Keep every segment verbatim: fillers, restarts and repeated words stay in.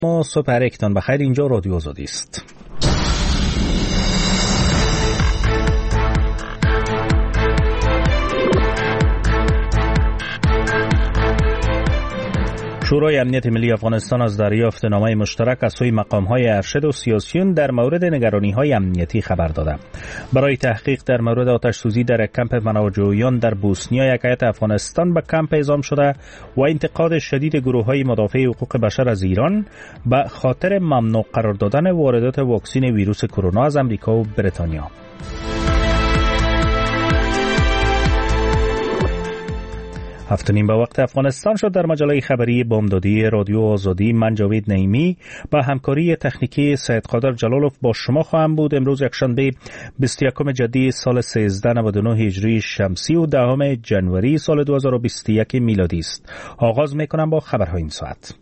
ما صبح هر یکتان بخیر. اینجا رادیو آزادی است. شورای امنیت ملی افغانستان از دریافت نامه مشترک از سوی مقام‌های ارشد و سیاسیون در مورد نگرانی‌های امنیتی خبر داده. برای تحقیق در مورد آتش‌سوزی در کمپ مناجویان در بوسنیا یک هیئت افغانستان به کمپ اعزام شده و انتقاد شدید گروه‌های مدافع حقوق بشر از ایران به خاطر ممنوع قرار دادن واردات واکسن ویروس کرونا از امریکا و بریتانیا. هفت نیم به وقت افغانستان شد. در مجله خبری بامدادی رادیو آزادی من جاوید نعیمی با همکاری تکنیکی سید قادر جلالوف با شما خواهم بود. امروز یکشنبه بیست و یکم جدی سال سیزده نود و نه هجری شمسی و دهم جنوری سال دو هزار و بیست و یک میلادی است. آغاز میکنم با خبرهای این ساعت.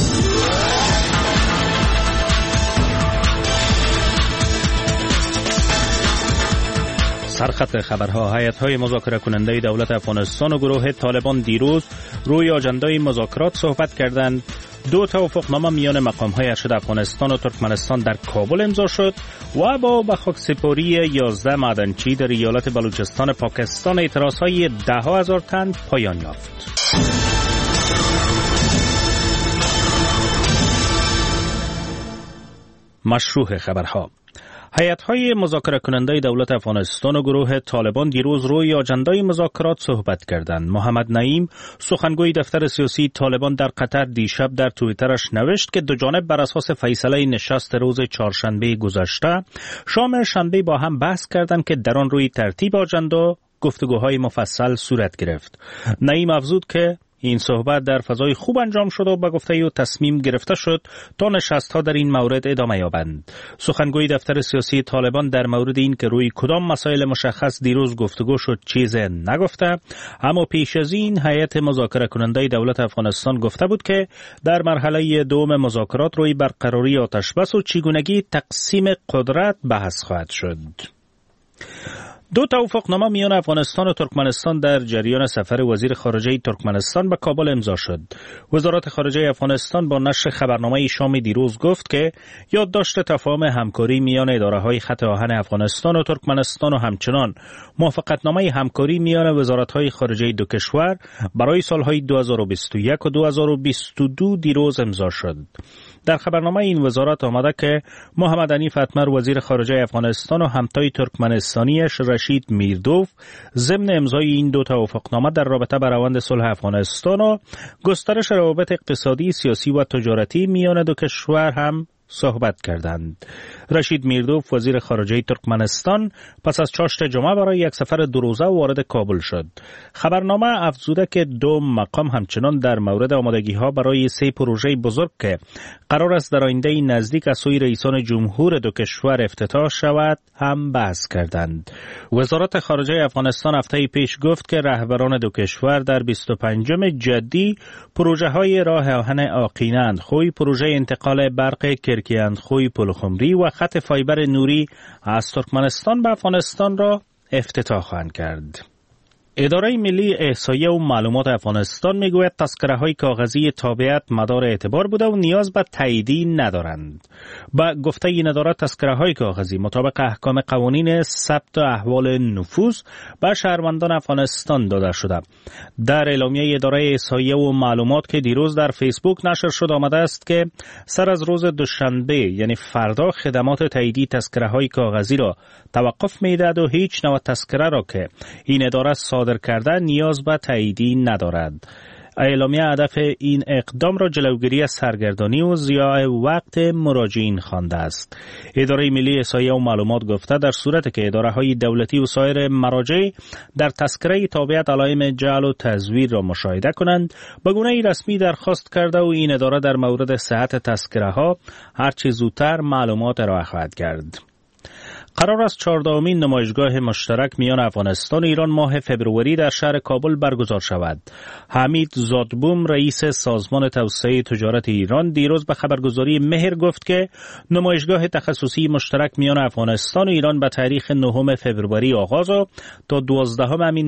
سرخط خبرها: هیئت‌های مذاکره کننده دولت افغانستان و گروه طالبان دیروز روی آژاندای مذاکرات صحبت کردند. دو توافقنامه میان مقام‌های ارشد افغانستان و ترکمنستان در کابل امضا شد و با به خاکسپاری یازده معدنچی در ایالت بلوچستان پاکستان اعتراضهای ده ها هزار تن پایان یافت. مشروع خبرها: هیئت‌های مذاکره کننده دولت افغانستان و گروه طالبان دیروز روی آژندای مذاکرات صحبت کردند. محمد نعیم، سخنگوی دفتر سیاسی طالبان در قطر، دیشب در توییترش نوشت که دو جانب بر اساس فیصله نشست روز چهارشنبه گذشته شام شنبه با هم بحث کردند که در آن روی ترتیب آژندا گفتگوهای مفصل صورت گرفت. نعیم افزود که این صحبت در فضای خوب انجام شد و به گفته او تصمیم گرفته شد تا نشست‌ها در این مورد ادامه یابند. سخنگوی دفتر سیاسی طالبان در مورد این که روی کدام مسائل مشخص دیروز گفتگو شد چیزی نگفته، اما پیش از این هیئت مذاکره کننده دولت افغانستان گفته بود که در مرحله دوم مذاکرات روی برقراری آتشبس و چگونگی تقسیم قدرت بحث خواهد شد. دو توافقنامه میان افغانستان و ترکمنستان در جریان سفر وزیر خارجه ترکمنستان به کابل امضا شد. وزارت خارجه افغانستان با نشر خبرنامه شام دیروز گفت که یادداشت تفاهم همکاری میان اداره‌های خط آهن افغانستان و ترکمنستان و همچنان موافقتنامه همکاری میان وزارت‌های خارجه دو کشور برای سالهای دو هزار و بیست و یک و دو هزار و بیست و دو دیروز امضا شد. در خبرنامه این وزارت آمده که محمد عنیف اتمر وزیر خارجه افغانستان و همتای ترکمنستانیش رشید میردوف ضمن امضای این دو توافقنامه در رابطه با روند صلح افغانستان و گسترش روابط اقتصادی، سیاسی و تجارتی میان دو کشور هم صحبت کردند. رشید میردوف وزیر خارجه ترکمنستان پس از چاشت جمعه برای یک سفر دو روزه وارد کابل شد. خبرنامه افزوده که دو مقام همچنان در مورد آمادگی‌ها برای سه پروژه بزرگ که قرار است در آینده نزدیک از سوی رئیسان جمهور دو کشور افتتاح شود هم بحث کردند. وزارت خارجه افغانستان هفته پیش گفت که رهبران دو کشور در بیست و پنجم جدی پروژه‌های راه آهن آقینه اندخوی، پروژه انتقال برق کرکی اندخوی پلخمری و خط فایبر نوری از ترکمنستان به افغانستان را افتتاح خواهند کرد. اداره ملی احصایه و معلومات افغانستان میگوید تذکره‌های کاغذی تابعیت مدار اعتبار بوده و نیاز به تاییدی ندارند. با گفته این اداره تذکره‌های کاغذی مطابق احکام قوانین ثبت احوال نفوذ به شهروندان افغانستان داده شده. در اعلامیه اداره احصایه و معلومات که دیروز در فیسبوک نشر شد آمده است که سر از روز دوشنبه یعنی فردا خدمات تاییدی تذکره‌های کاغذی را توقف می‌دهد و هیچ نوع تذکره را که این اداره صادر کرده نیاز به تاییدی ندارد. اعلامیه هدف این اقدام را جلوگیری از سرگردانی و ضیاع وقت مراجعین خوانده است. اداره ملی احصایه و معلومات گفته در صورتی که اداره‌های دولتی و سایر مراجع در تذکره تابعیت علائم جعل و تزویر را مشاهده کنند، به گونه رسمی درخواست کرده و این اداره در مورد صحت تذکره‌ها هر چه زودتر معلومات ارائه خواهد کرد. قرار است چهاردهمین نمایشگاه مشترک میان افغانستان و ایران ماه فبروری در شهر کابل برگزار شود. حمید زادبوم رئیس سازمان توسعه تجارت ایران دیروز به خبرگزاری مهر گفت که نمایشگاه تخصصی مشترک میان افغانستان و ایران به تاریخ نهم فبروری آغاز و تا دوازدهم همین ماه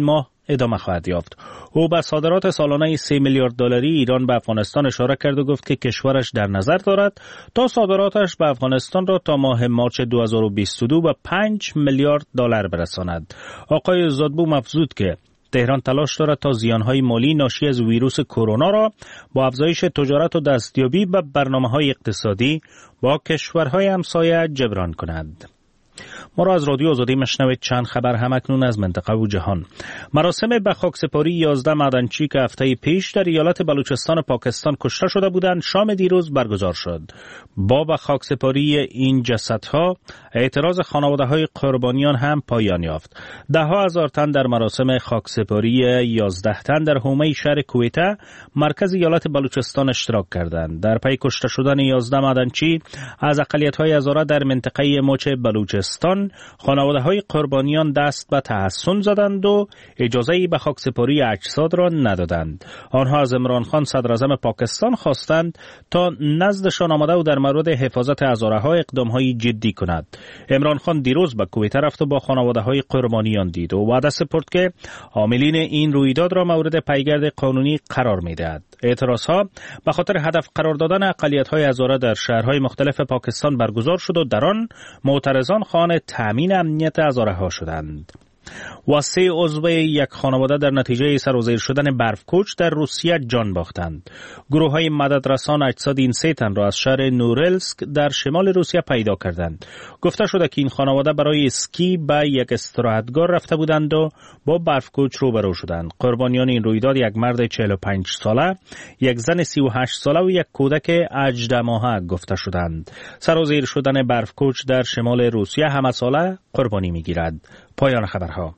ادامه خواهد یافت. او به صادرات سالانه سه میلیارد دلاری ایران به افغانستان اشاره کرد و گفت که کشورش در نظر دارد تا صادراتش به افغانستان را تا ماه مارچ دو هزار و بیست و دو به پنج میلیارد دلار برساند. آقای زادبو افزود که تهران تلاش دارد تا زیانهای مالی ناشی از ویروس کرونا را با افزایش تجارت و دستیابی به برنامه‌های اقتصادی با کشورهای همسایه جبران کند. ما را از رادیو آزادی مشنوید. چند خبر همکنون از منطقه و جهان. مراسم به خاکسپاری یازده معدنچی که هفته پیش در ایالت بلوچستان پاکستان کشته شده بودند شام دیروز برگزار شد. با به خاکسپاری این جسدها اعتراض خانواده‌های قربانیان هم پایان یافت. ده ها هزار تن در مراسم خاکسپاری یازده تن در حومه شهر کویته مرکز ایالت بلوچستان اشتراک کردند. در پی کشته شدن یازده معدنچی از اقلیت‌های هزاره در منطقه مچ بلوچستان خانواده‌های قربانیان دست به تحسن زدند و اجازه‌ای به خاکسپاری اجساد را ندادند. آنها از عمران خان صدر اعظم پاکستان خواستند تا نزدشان آمده و در مورد حفاظت هزاره‌ها اقدام‌های جدی کند. عمران خان دیروز به کویته رفت و با خانواده‌های قربانیان دید و وعده سپرد که عاملین این رویداد را مورد پیگرد قانونی قرار می‌دهد. اعتراضها به خاطر هدف قرار دادن اقلیت‌های هزاره در شهرهای مختلف پاکستان برگزار شد و در آن معترضان خواهان تامین امنیت هزاره‌ها شدند. و سه عضو یک خانواده در نتیجه سر و زیر شدن برفکوچ در روسیه جان باختند. گروه های مددرسان اجساد این سه تن را از شهر نورلسک در شمال روسیه پیدا کردند. گفته شده که این خانواده برای اسکی به یک استراحتگاه رفته بودند و با برفکوچ روبرو شدند. قربانیان این رویداد یک مرد چهل و پنج ساله، یک زن سی و هشت ساله و یک کودک هجده ماهه گفته شدند. سر و زیر شدن برفکوچ در شمال روسیه همه ساله قربانی می‌گیرد. پایان خبرها.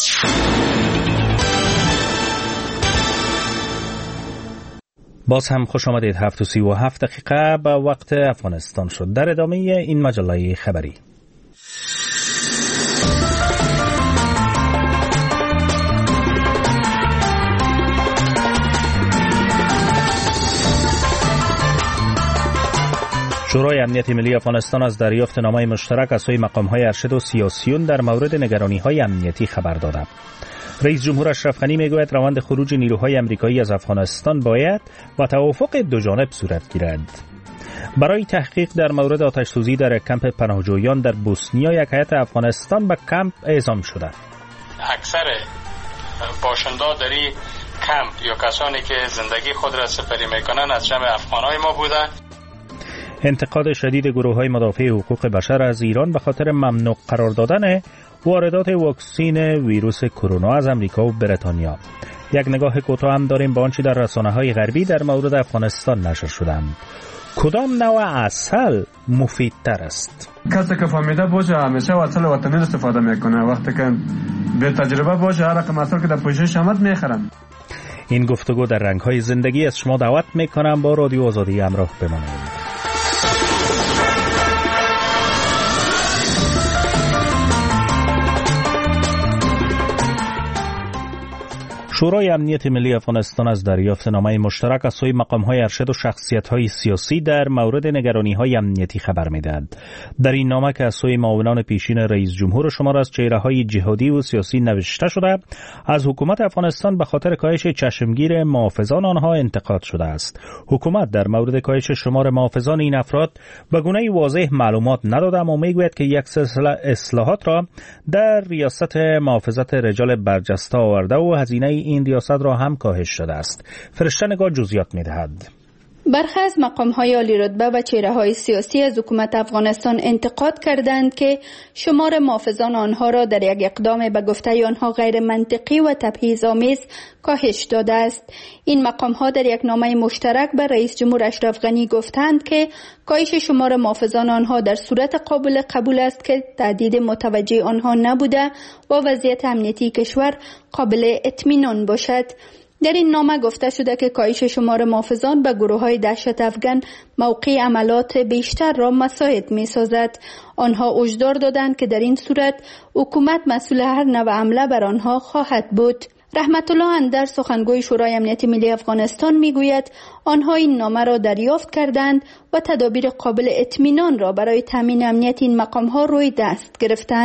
باز هم خوش آمدید. هفت و سی و هفت دقیقه به وقت افغانستان شد. در ادامه این مجله خبری شورای امنیت ملی افغانستان از دریافت نامه مشترک از سوی مقام‌های ارشد و سیاسیون در مورد نگرانی‌های امنیتی خبر داده. رئیس جمهور اشرف غنی میگوید روند خروج نیروهای آمریکایی از افغانستان باید با توافق دو جانب صورت گیرد. برای تحقیق در مورد آتش‌سوزی در کمپ پناهجویان در بوسنیا یک هیئت افغانستان به کمپ اعزام شده. اکثر باشندگان در این کمپ یا کسانی که زندگی خود را سپری میکنن از جمع افغانای ما بوده. انتقاد شدید گروه‌های مدافع حقوق بشر از ایران به خاطر ممنوع قرار دادن واردات واکسن ویروس کرونا از امریکا و بریتانیا. یک نگاه کوتاه هم داریم به آنچه در رسانه‌های غربی در مورد افغانستان نشر شده. کدام نوع عسل مفیدتر است؟ کسی که فهمیده باشه همیشه عسل وطنی استفاده میکنه. وقتی که به تجربه باشه هر رقم عسل که در پوشش آمد میخرن. این گفتگو در رنگ‌های زندگی از شما دعوت میکنم با رادیو آزادی همراه بمانید. شورای امنیت ملی افغانستان از دریافت نامه مشترک از سوی مقام‌های ارشد و شخصیت‌های سیاسی در مورد نگرانی‌های امنیتی خبر می‌دهد. در این نامه که از سوی معاونان پیشین رئیس جمهور شمار از چهره‌های جهادی و سیاسی نوشته شده، از حکومت افغانستان به خاطر کاهش چشمگیر محافظان آنها انتقاد شده است. حکومت در مورد کاهش شمار محافظان این افراد به گونه‌ای واضح معلومات نداده، اما می‌گوید که یک سلسله اصلاحات را در ریاست محافظت رجال برجسته آورده و هزینه این ریاست را هم کاهش داده است. فرشته نگار جزئیات می‌دهد. برخی از مقام‌های عالی رتبه و چهره‌های سیاسی از حکومت افغانستان انتقاد کردند که شمار محافظان آنها را در یک اقدام به گفته آنها غیر منطقی و تبعیض‌آمیز کاهش داده است. این مقام‌ها در یک نامه مشترک به رئیس جمهور اشرف غنی گفتند که کاهش شمار محافظان آنها در صورت قابل قبول است که تهدید متوجه آنها نبوده و وضعیت امنیتی کشور قابل اطمینان باشد. در این نامه گفته شده که کاهش شمار محافظان به گروه‌های دهشت افغان موقع عملات بیشتر را مساعد می‌سازد. آنها هشدار دادند که در این صورت حکومت مسئول هر نوع حمله بر آنها خواهد بود. رحمت الله اندر سخنگوی شورای امنیت ملی افغانستان میگوید آنها این نامه را دریافت کردند و تدابیر قابل اطمینان را برای تامین امنیت این مقام‌ها روی دست گرفتند.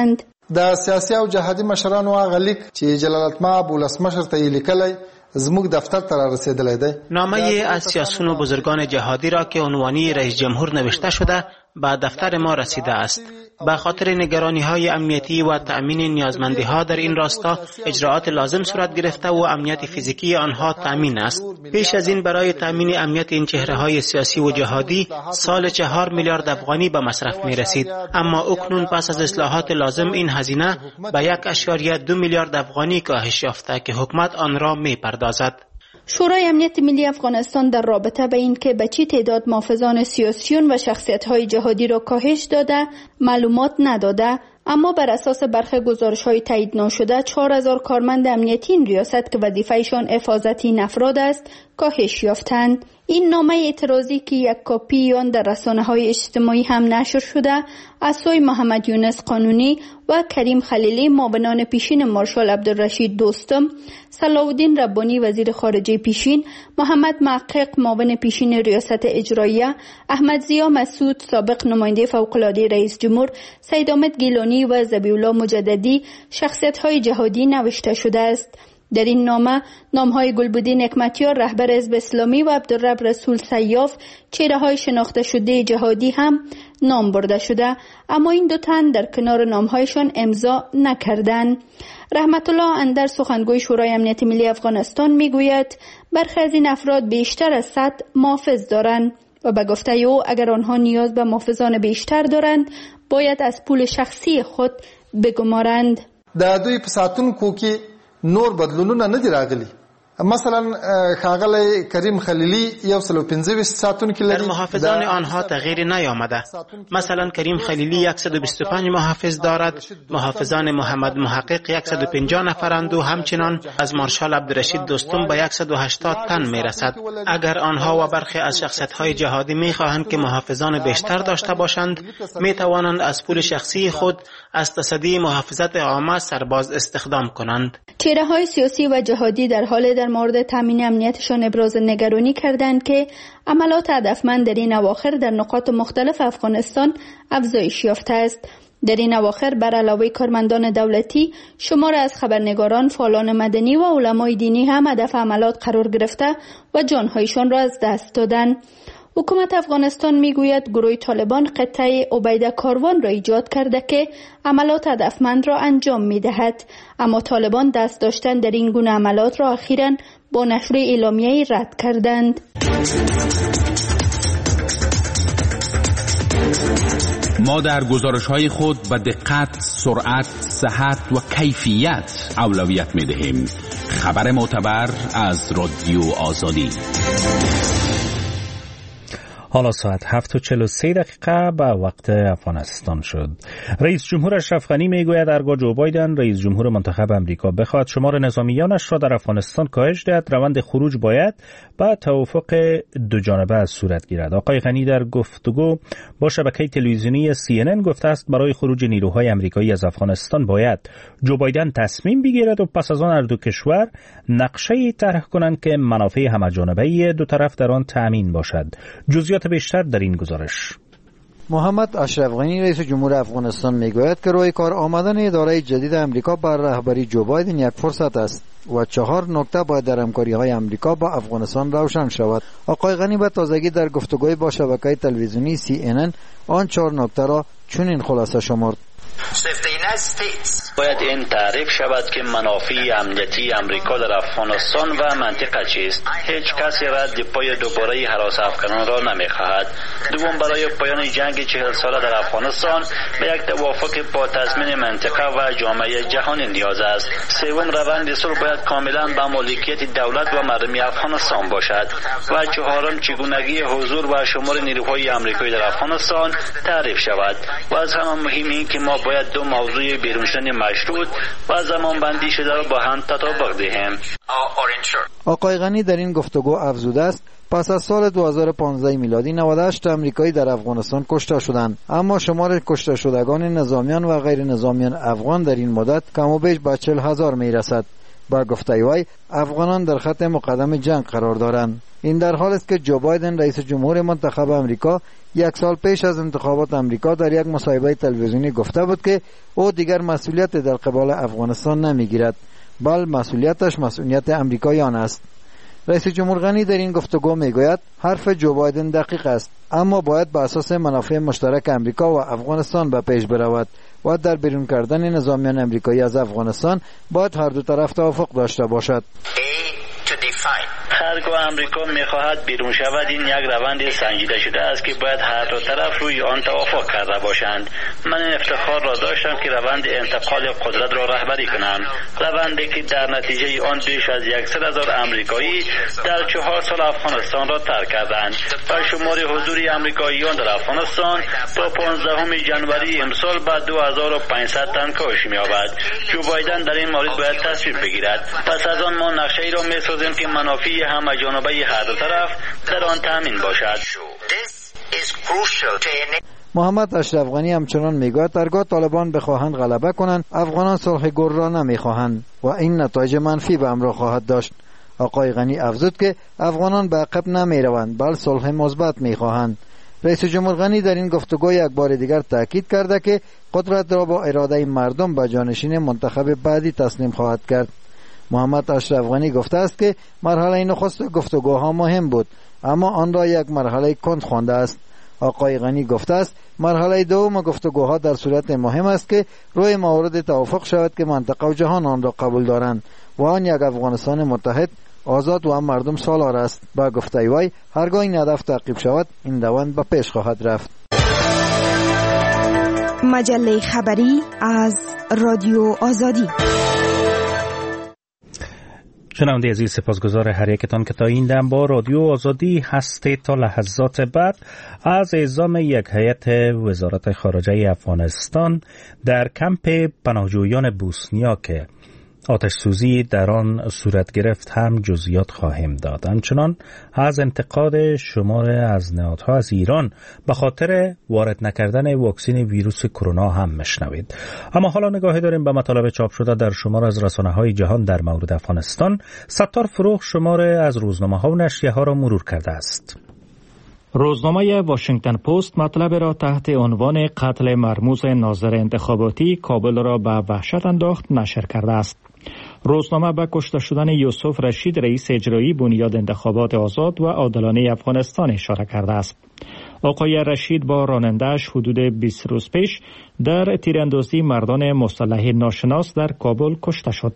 د سیاسي او جهادي مشرانو هغه لیک چې جلال المآب ولسمشر ته یې لیکلی زموږ دفتر ته رسیدلی دی. نامه از سیاسیون و بزرگان جهادی را که عنوانی رئیس جمهور نوشته شده به دفتر ما رسیده است. به خاطر نگرانی های امنیتی و تأمین نیازمندی ها در این راستا اجراعات لازم صورت گرفته و امنیت فیزیکی آنها تأمین است. پیش از این برای تأمین امنیت این چهره های سیاسی و جهادی سال چهار میلیارد افغانی به مصرف می رسید، اما اکنون پس از اصلاحات لازم این هزینه به یک اشاریه دو میلیارد افغانی کاهش یافته که حکومت آن را می پردازد. شورای امنیت ملی افغانستان در رابطه به این که به چه تعداد محافظان سیاسیون و شخصیت‌های جهادی را کاهش داده معلومات نداده، اما بر اساس برخی گزارش‌های تایید نشده چهار هزار کارمند امنیتی این ریاست که وظیفه‌شان حفاظت این افراد است کاهش یافتند. این نامه اعتراضی که یک کاپی آن در رسانه‌های اجتماعی هم نشر شده از سوی محمد یونس قانونی و کریم خلیلی معاونان پیشین مارشال عبدالرشید دوستم، صلاح‌الدین ربانی وزیر خارجه پیشین، محمد محقق معاون پیشین ریاست اجراییه، احمد ضیا مسعود سابق نماینده فوق‌العاده رئیس جمهور، سید حامد گیلانی و ذبیح‌الله مجددی شخصیت‌های جهادی نوشته شده است. در این نامه نام‌های گلبدین حکمتیار رهبر حزب اسلامی و عبدالرب رسول سیاف چهره‌های شناخته شده جهادی هم نام برده شده، اما این دو تن در کنار نام‌هایشان امضا نکردند. رحمت الله اندر سخنگوی شورای امنیت ملی افغانستان میگوید برخی از این افراد بیشتر از صد محافظ دارند و به گفته او اگر آنها نیاز به محافظان بیشتر دارند باید از پول شخصی خود بگمارند. د دوی په ساتونکو کې نور بدلونونه نه دي راغلي. مثلا ښاغلی کریم خلیلی یو سل و پنځه ویشت ساتونکي لري. در محافظان آنها تغییری نیامده. مثلا کریم خلیلی صد و بیست و پنج محافظ دارد، محافظان محمد محقق صد و پنجاه نفرند و همچنان از مارشال عبدالرشید دوستم به صد و هشتاد تن میرسد. اگر آنها و برخی از شخصیت‌های جهادی میخواهند که محافظان بیشتر داشته باشند، میتوانند از پول شخصی خود از تصدی محافظت عامه سرباز استخدام کنند. چهره‌های سیاسی و جهادی در حال در مورد تامین امنیتشان ابراز نگرانی کردند که عملات هدفمند در این اواخر در نقاط مختلف افغانستان افزایش یافته است. در این اواخر بر علاوه کارمندان دولتی، شمار از خبرنگاران، فعالان مدنی و علمای دینی هم هدف عملات قرار گرفته و جانهایشان را از دست دادند. حکومت افغانستان میگوید گروه طالبان قطعه عبیده کاروان را ایجاد کرده که عملات هدفمند را انجام میدهد، اما طالبان دست داشتن در این گونه عملات را اخیراً با نشر اعلامیه‌ای رد کردند. ما در گزارش‌های خود به دقت، سرعت، صحت و کیفیت اولویت می‌دهیم. خبر معتبر از رادیو آزادی. حالا ساعت هفت و چهل و سه دقیقه به وقت افغانستان شد. رئیس جمهور اشرف غنی میگوید هرگاه جو بایدن رئیس جمهور منتخب امریکا بخواهد شمار نظامیانش را در افغانستان کاهش دهد، روند خروج باید با توافق دو جانبه صورت گیرد. آقای غنی در گفتگو با شبکه تلویزیونی سی ان ان گفته است برای خروج نیروهای امریکایی از افغانستان باید جو بایدن تصمیم بگیرد و پس از آن هر دو کشور نقشه‌ای طرح کنند که منافع همه‌جانبه دو طرف در آن تامین باشد. جزئیات بیشتر در این گزارش. محمد اشرف غنی رئیس جمهور افغانستان میگوید که روی کار آمدن اداره جدید امریکا بر رهبری جو بایدن یک فرصت است و چهار نکته باید در همکاری‌های امریکا با افغانستان روشن شود. آقای غنی به تازگی در گفتگوی با شبکه تلویزیونی سی ان ان آن چهار نکته را چنین خلاصه شمرد: باید این تعریف شود که منافع امنیتی امریکا در افغانستان و منطقه چیست. هیچ کسی رد پای دوباره هراس افغانان را نمیخواهد. دوم، برای پایان جنگ چهل ساله در افغانستان به یک توافق با تضمین منطقه و جامعه جهانی نیاز است. سوم، روند صلح باید کاملا به مالکیت دولت و مردم افغانستان باشد. و چهارم، چگونگی حضور و شمار نیروهای امریکایی در افغانستان تعریف شود. و از همه مهم این که ما باید دو موضوع بیرون شدن مشروط و زمان بندی شده را با هم تطابق دهیم. آقای غنی در این گفتگو افزوده است پس از سال دو هزار و پانزده میلادی نود و هشت امریکایی در افغانستان کشته شدند، اما شمار کشته شدگان نظامیان و غیر نظامیان افغان در این مدت کم و بیش به چهل هزار می رسد. با گفته وی افغانان در خط مقدم جنگ قرار دارند. این در حال است که جو بایدن رئیس جمهور منتخب امریکا یک سال پیش از انتخابات امریکا در یک مصاحبه تلویزیونی گفته بود که او دیگر مسئولیت در قبال افغانستان نمیگیرد، بل مسئولیتش مسئولیت امریکایان است. رئیس جمهور غنی در این گفتگو میگوید حرف جو بایدن دقیق است، اما باید بر اساس منافع مشترک امریکا و افغانستان به پیش برود و در بیرون کردن نظامیان امریکایی از افغانستان باید هر دو طرف توافق داشته باشد. هرگاه امریکا میخواهد بیرون شود، این یک روند سنجیده شده است که باید هر دو طرف روی آن توافق کرده باشند. من این افتخار را داشتم که روند انتقال قدرت را رهبری کنم، روندی که در نتیجه آن بیش از صد هزار امریکایی در چهار سال افغانستان را ترک کردند و شمار حضور امریکاییان در افغانستان با پانزدهم ژانویه امسال به دو هزار و پانصد تن کاهش می‌یابد. جو بایدن در این مورد باید تصمیم بگیرد. پس از آن ما نقشه‌ای را می‌سازیم که منافع همه جانبه هر دو طرف در آن تامین باشد. محمد اشرف غنی همچنان میگوید هرگاه طالبان بخواهند غلبه کنند، افغانان صلح گر را نمیخواهند و این نتایج منفی به همراه خواهد داشت. آقای غنی افزود که افغانان به عقب نمیروند، بل صلح مثبت میخواهند. رئیس جمهور غنی در این گفتگو یک بار دیگر تاکید کرده که قدرت را با اراده مردم به جانشین منتخب بعدی تسلیم خواهد کرد. محمد اشرف غنی گفته است که مرحله نخست گفتگوها مهم بود، اما آن را یک مرحله کند خوانده است. آقای غنی گفته است مرحله دوم گفتگوها در صورت مهم است که روی موارد توافق شود که منطقه و جهان آن را قبول دارند و آن یک افغانستان متحد، آزاد و هم مردم سالار است. با گفته وی هرگاه این هدف تعقیب شود، این روند به پیش خواهد رفت. مجله خبری از رادیو آزادی. شنونده عزیز، سپاسگزار هر یکتان که تا این دم با رادیو آزادی هستید. تا لحظات بعد از اعزام یک هیئت وزارت خارجه افغانستان در کمپ پناهجویان بوسنیا که آتش سوزی در آن صورت گرفت هم جزئیات خواهیم داد. همچنان از انتقاد شمار از نهادها از ایران به خاطر وارد نکردن واکسن ویروس کرونا هم مشنوید. اما حالا نگاهی داریم به مطالب چاپ شده در شمار از رسانه‌های جهان در مورد افغانستان. ستار فروغ شمار از روزنامه‌ها و نشریه‌ها را مرور کرده است. روزنامه واشنگتن پست مطلب را تحت عنوان قتل مرموز ناظر انتخاباتی کابل را به وحشت انداخت نشر کرده است. روزنامه به کشته شدن یوسف رشید رئیس اجرایی بنیاد انتخابات آزاد و عادلانه افغانستان اشاره کرده است. آقای رشید با راننده‌اش حدود بیست روز پیش در تیراندازی مردان مسلح ناشناس در کابل کشته شد.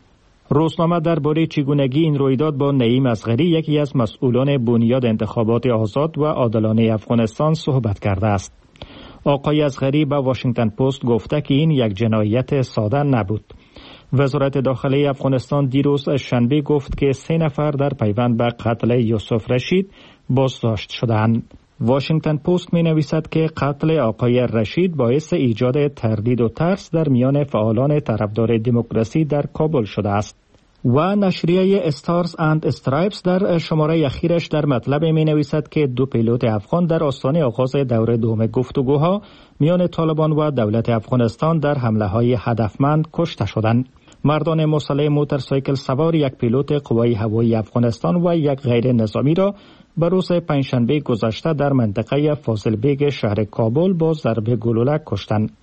روزنامه درباره چگونگی این رویداد با نعیم اصغری یکی از مسئولان بنیاد انتخابات آزاد و عادلانه افغانستان صحبت کرده است. آقای اصغری به واشنگتن پست گفته که این یک جنایت ساده نبود. وزارت داخلی افغانستان دیروز شنبه گفت که سه نفر در پیوند به قتل یوسف رشید بازداشت شدند. واشنگتن پست می نویسد که قتل آقای رشید باعث ایجاد تردید و ترس در میان فعالان طرفدار دموکراسی در کابل شده است. و نشریه استارز اند استرایپس در شماره اخیرش در مطلب می نویسد که دو پیلوت افغان در آستانه آغاز دوره دوم گفتگوها میان طالبان و دولت افغانستان در حمله های هدفمند کشته شدند. مردان مسلح موتورسایکل سوار یک پیلوت قوای هوایی افغانستان و یک غیر نظامی را به روز پنجشنبه گذشته در منطقه فاضل بیگ شهر کابل با ضربه گلوله کشتند.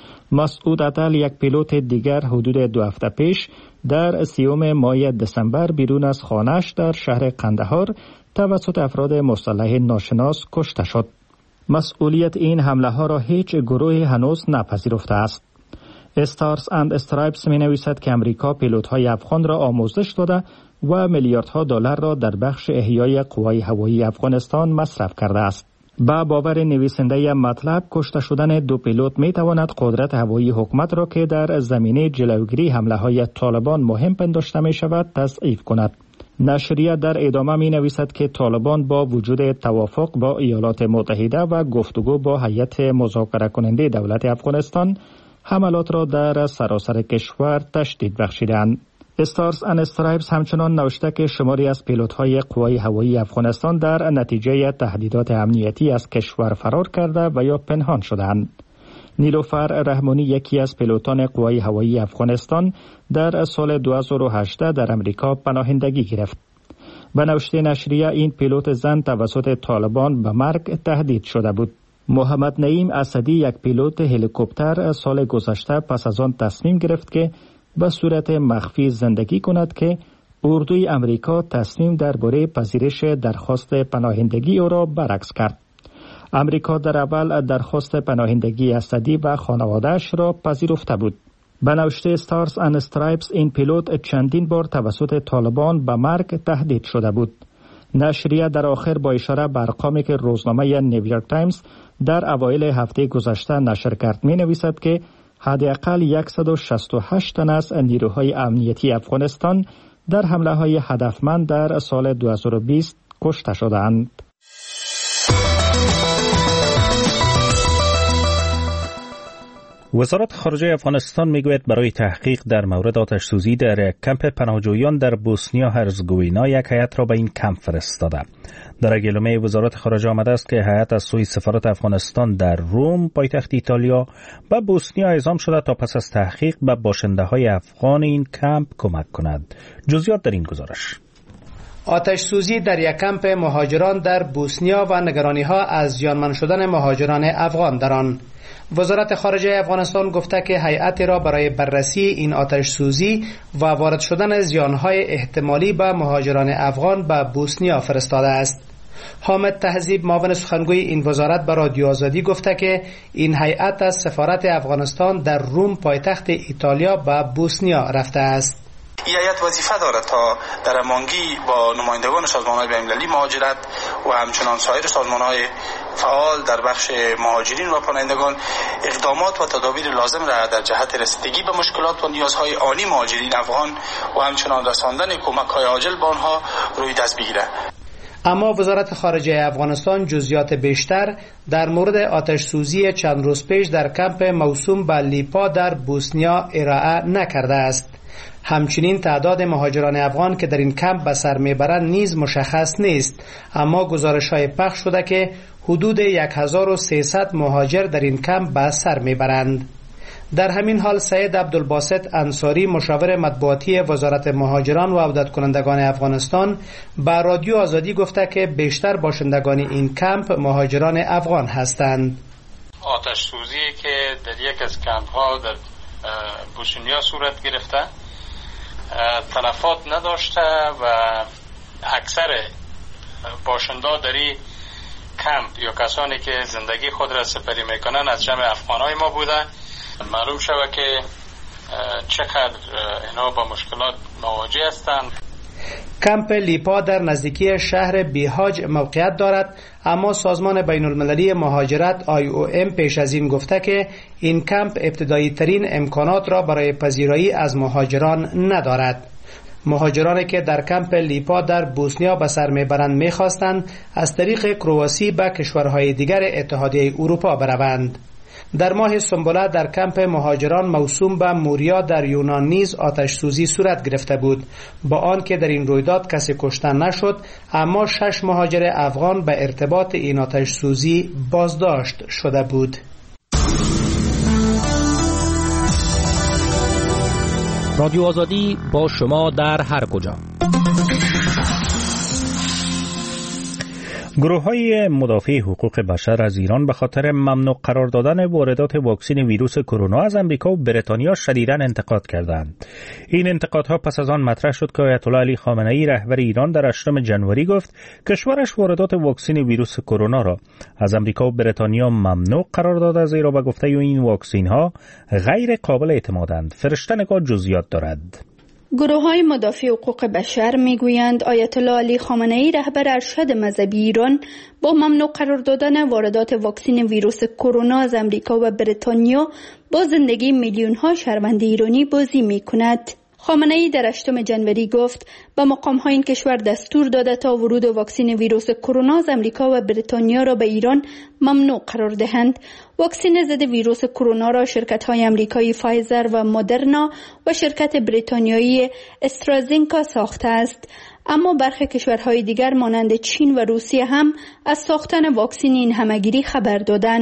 مسعود عدل یک پیلوت دیگر حدود دو هفته پیش در سیوم ماه دسامبر بیرون از خانه‌اش در شهر قندهار توسط افراد مسلح ناشناس کشته شد. مسئولیت این حمله ها را هیچ گروهی هنوز نپذیرفته است. استارز اند استرایپس می نویسد که امریکا پیلوت های افغان را آموزش داده و میلیاردها دلار را در بخش احیای قوای هوایی افغانستان مصرف کرده است. با باور نویسنده مطلب کشته شدن دو پیلوت می تواند قدرت هوایی حکومت را که در زمینه جلوگیری حمله های طالبان مهم پنداشته می شود تضعیف کند. نشریه در ادامه می نویسد که طالبان با وجود توافق با ایالات متحده و گفتگو با هیئت مذاکره کننده دولت افغانستان حملات را در سراسر کشور تشدید بخشیدند. استارز اند استرایپس همچنان نوشته که شماری از پیلوت‌های قوای هوایی افغانستان در نتیجه تهدیدات امنیتی از کشور فرار کرده و یا پنهان شدند. نیلوفر رحمانی یکی از پیلوتان قوای هوایی افغانستان در سال دو هزار و هجده در امریکا پناهندگی گرفت. به نوشته نشریه این پیلوت زن توسط طالبان به مرگ تهدید شده بود. محمد نعیم اسدی یک پیلوت هلیکوپتر سال گذشته پس از آن تصمیم گرفت که به صورت مخفی زندگی کند که اردوی امریکا تصمیم درباره پذیرش درخواست پناهندگی او را برعکس کرد. امریکا در اول درخواست پناهندگی اسدی و خانواده‌اش را پذیرفته بود. به نوشته ستارز اند استرایپس این پیلوت چندین بار توسط طالبان به مرگ تهدید شده بود. نشریه در آخر با اشاره به ارقامی که روزنامه نیویورک تایمز در اوایل هفته گذشته نشر کرد می نویسد که حداقل صد و شصت و هشت تن از نیروهای امنیتی افغانستان در حمله های هدفمند در سال دو هزار و بیست کشته شدند. وزارت خارجه افغانستان میگوید برای تحقیق در مورد آتش سوزی در یک کمپ پناهجویان در بوسنیا هرزگوینا یک هیئت را به این کمپ فرستاده. در اعلامیه وزارت خارجه آمده است که هیئت از سوی سفارت افغانستان در روم پایتخت ایتالیا به بوسنیا اعزام شده تا پس از تحقیق به باشنده های افغان این کمپ کمک کند. جزئیات در این گزارش. آتش سوزی در یک کمپ مهاجران در بوسنیا و نگرانی ها از زیانمند شدن مهاجران افغان در آن. وزارت خارجه افغانستان گفته که هیئتی را برای بررسی این آتش سوزی و وارد شدن زیانهای احتمالی به مهاجران افغان به بوسنیا فرستاده است. حامد تهذیب معاون سخنگوی این وزارت به رادیو آزادی گفته که این هیئت از سفارت افغانستان در روم پایتخت ایتالیا به بوسنیا رفته است. این هیئت وظیفه دارد تا در هماهنگی با نمایندگان سازمان‌های بین‌المللی مهاجرت و همچنان سایر سازمان‌های فعال در بخش مهاجرین و پناهندگان اقدامات و تدابیر لازم را در جهت رسیدگی به مشکلات و نیازهای آنی مهاجرین افغان و همچنان رساندن کمک‌های عاجل به آنها روی دست بگیرد. اما وزارت خارجه افغانستان جزئیات بیشتر در مورد آتش سوزی چند روز پیش در کمپ موسوم به لیپا در بوسنیا ارائه نکرده است. همچنین تعداد مهاجران افغان که در این کمپ به سر میبرند نیز مشخص نیست، اما گزارش‌های پخش شده که حدود هزار و سیصد مهاجر در این کمپ به سر میبرند. در همین حال سید عبدالباسط انصاری مشاور مطبوعاتی وزارت مهاجران و عودت کنندگان افغانستان به رادیو آزادی گفته که بیشتر باشندگان این کمپ مهاجران افغان هستند. آتش سوزی که در یک از کمپ ها در بوسنیا صورت گرفته تلفات نداشته و اکثر باشنده در این کمپ یا کسانی که زندگی خود را سپری میکنن از جمع افغانای ما بوده. معلوم شده که چقدر اینا با مشکلات مواجه هستند. کمپ لیپا در نزدیکی شهر بیهاج موقعیت دارد، اما سازمان بین المللی مهاجرت آی او ام پیش از این گفته که این کمپ ابتدایی ترین امکانات را برای پذیرایی از مهاجران ندارد. مهاجرانی که در کمپ لیپا در بوسنیا به سر میبرند میخواستند از طریق کرواسی به کشورهای دیگر اتحادیه اروپا بروند. در ماه سنبله در کمپ مهاجران موسوم به موریا در یونان نیز آتش سوزی صورت گرفته بود، با آنکه در این رویداد کسی کشته نشد، اما شش مهاجر افغان به ارتباط این آتش سوزی بازداشت شده بود. رادیو آزادی با شما در هر کجا. گروه‌های مدافع حقوق بشر از ایران به خاطر ممنوع قرار دادن واردات واکسن ویروس کرونا از امریکا و بریتانیا شدیداً انتقاد کردند. این انتقادها پس از آن مطرح شد که آیت الله علی خامنه‌ای رهبر ایران در هشتم جنوری گفت کشورش واردات واکسن ویروس کرونا را از امریکا و بریتانیا ممنوع قرار داده، زیرا به گفته این واکسن‌ها غیر قابل اعتمادند. فرشته نگاه جزئیات دارد. گروه‌های مدافع حقوق بشر میگویند آیت الله علی خامنه‌ای رهبر ارشد مذهبی ایران با ممنوع قرار دادن واردات واکسن ویروس کرونا از امریکا و بریتانیا با زندگی میلیون‌ها شهروند ایرانی بازی می‌کند. خامنه‌ای در هشتم جنوری گفت به مقام‌ها این کشور دستور داده تا ورود واکسن ویروس کرونا از امریکا و بریتانیا را به ایران ممنوع قرار دهند. واکسن ضد ویروس کرونا را شرکت‌های امریکایی فایزر و مدرنا و شرکت بریتانیایی استرازینکا ساخته است، اما برخی کشورهای دیگر مانند چین و روسیه هم از ساختن واکسن این همگیری خبر دادند.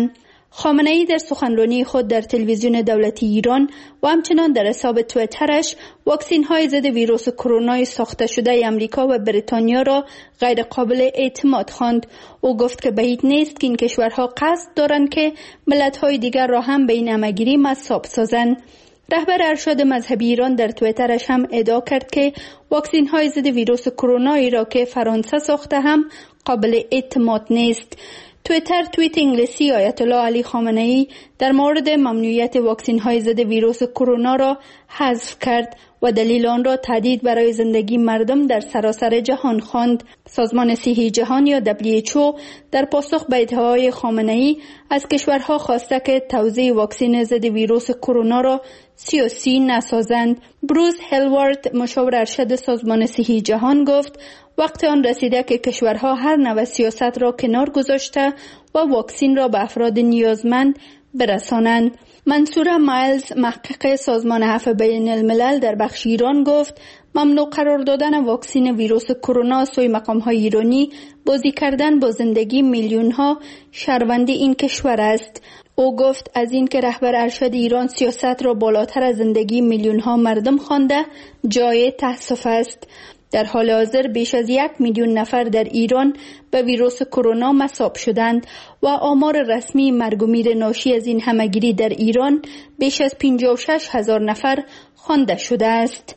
خامنه‌ای در سخنرانی خود در تلویزیون دولتی ایران و همچنان در حساب توییترش واکسین های ضد ویروس کرونا ساخته شده امریکا و بریتانیا را غیر قابل اعتماد خواند. او گفت که بعید نیست که این کشورها قصد دارند که ملت های دیگر را هم به این همه‌گیری مصاب سازند. رهبر ارشد مذهبی ایران در توییترش هم ادعا کرد که واکسین های ضد ویروس کرونا را که فرانسه ساخته هم قابل اعتماد نیست. توییتر توییت انگلیسی آیت الله علی خامنه‌ای در مورد ممنوعیت واکسین های ضد ویروس کرونا را حذف کرد و دلیل آن را تهدید برای زندگی مردم در سراسر جهان خواند. سازمان صحی جهان یا دبلیو اچ او در پاسخ به ادعاهای خامنه‌ای از کشورها خواسته که توزیع واکسن ضد ویروس کرونا را سیاسی نسازند. بروس هلوارد مشاور ارشد سازمان صحی جهان گفت وقت آن رسیده که کشورها هر نوع سیاست را کنار گذاشته و واکسن را به افراد نیازمند برسانند. منصوره مایلز محقق سازمان عفو بین الملل در بخش ایران گفت ممنوع قرار دادن واکسن ویروس کرونا سوی مقام‌های ایرانی بازی کردن با زندگی میلیون‌ها شهروند این کشور است. او گفت از این که رهبر ارشد ایران سیاست را بالاتر از زندگی میلیون‌ها مردم خوانده جای تأسف است. در حال حاضر بیش از یک میلیون نفر در ایران به ویروس کرونا مصاب شدند و آمار رسمی مرگ و میر ناشی از این همه‌گیری در ایران بیش از پنجاه و شش هزار نفر خوانده شده است.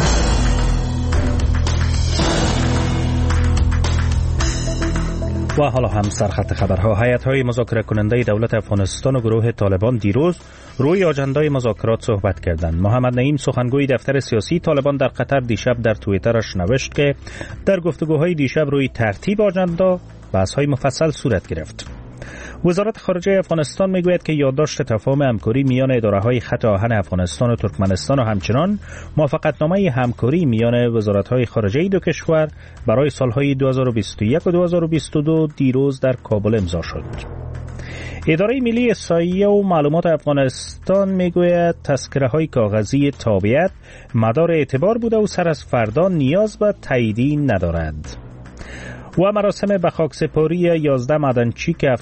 و حالا هم سرخط خبرها. هیئت‌های مذاکره کننده دولت افغانستان و گروه طالبان دیروز روی آژاندای مذاکرات صحبت کردند. محمد نعیم سخنگوی دفتر سیاسی طالبان در قطر دیشب در توییترش نوشت که در گفتگوهای دیشب روی ترتیب آژاندا بحث‌های مفصل صورت گرفت. وزارت خارجه افغانستان میگوید که یادداشت تفاهم همکاری میان اداره‌های خط آهن افغانستان و ترکمنستان و همچنان موافقتنامه همکاری میان وزارت‌های خارجه دو کشور برای سالهای دو هزار و بیست و یک و دو هزار و بیست و دو دیروز در کابل امضا شد. اداره ملی احصایه و معلومات افغانستان میگوید تذکره‌های کاغذی تابعیت مدار اعتبار بوده و سر از فردا نیاز به تاییدی ندارد. و مراسم به خاکسپاری یازده معدنچی که